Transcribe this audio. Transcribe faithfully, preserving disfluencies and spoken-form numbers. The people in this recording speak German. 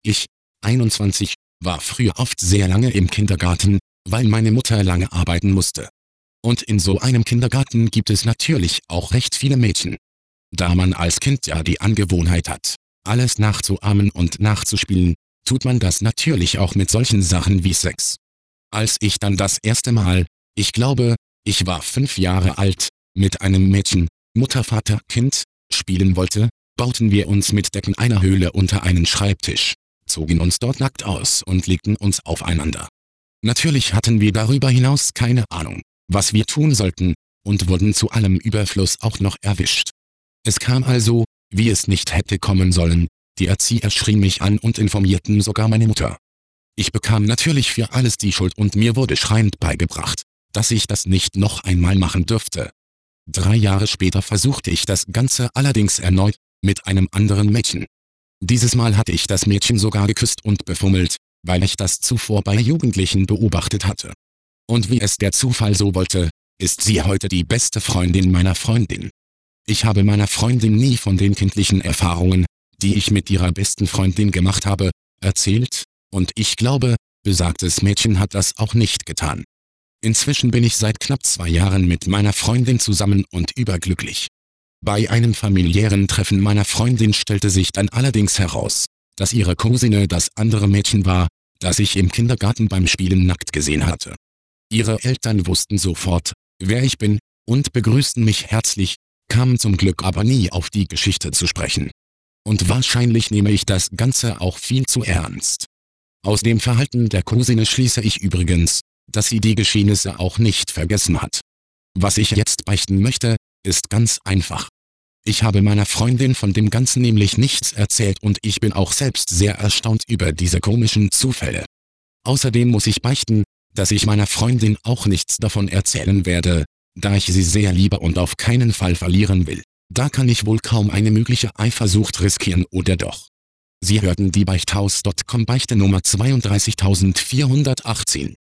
Ich, einundzwanzig, war früher oft sehr lange im Kindergarten, weil meine Mutter lange arbeiten musste. Und in so einem Kindergarten gibt es natürlich auch recht viele Mädchen. Da man als Kind ja die Angewohnheit hat, alles nachzuahmen und nachzuspielen, tut man das natürlich auch mit solchen Sachen wie Sex. Als ich dann das erste Mal, ich glaube, ich war fünf Jahre alt, mit einem Mädchen, Mutter, Vater, Kind, spielen wollte, bauten wir uns mit Decken einer Höhle unter einen Schreibtisch, zogen uns dort nackt aus und legten uns aufeinander. Natürlich hatten wir darüber hinaus keine Ahnung, was wir tun sollten, und wurden zu allem Überfluss auch noch erwischt. Es kam also, wie es nicht hätte kommen sollen, die Erzieher schrien mich an und informierten sogar meine Mutter. Ich bekam natürlich für alles die Schuld und mir wurde schreiend beigebracht, dass ich das nicht noch einmal machen dürfte. Drei Jahre später versuchte ich das Ganze allerdings erneut, mit einem anderen Mädchen. Dieses Mal hatte ich das Mädchen sogar geküsst und befummelt, weil ich das zuvor bei Jugendlichen beobachtet hatte. Und wie es der Zufall so wollte, ist sie heute die beste Freundin meiner Freundin. Ich habe meiner Freundin nie von den kindlichen Erfahrungen, die ich mit ihrer besten Freundin gemacht habe, erzählt, und ich glaube, besagtes Mädchen hat das auch nicht getan. Inzwischen bin ich seit knapp zwei Jahren mit meiner Freundin zusammen und überglücklich. Bei einem familiären Treffen meiner Freundin stellte sich dann allerdings heraus, dass ihre Cousine das andere Mädchen war, das ich im Kindergarten beim Spielen nackt gesehen hatte. Ihre Eltern wussten sofort, wer ich bin, und begrüßten mich herzlich, kamen zum Glück aber nie auf die Geschichte zu sprechen. Und wahrscheinlich nehme ich das Ganze auch viel zu ernst. Aus dem Verhalten der Cousine schließe ich übrigens, dass sie die Geschehnisse auch nicht vergessen hat. Was ich jetzt beichten möchte, ist ganz einfach. Ich habe meiner Freundin von dem Ganzen nämlich nichts erzählt und ich bin auch selbst sehr erstaunt über diese komischen Zufälle. Außerdem muss ich beichten, dass ich meiner Freundin auch nichts davon erzählen werde, da ich sie sehr liebe und auf keinen Fall verlieren will. Da kann ich wohl kaum eine mögliche Eifersucht riskieren, oder doch? Sie hörten die Beichthaus Punkt com Beichte Nummer zweiunddreißigtausendvierhundertachtzehn.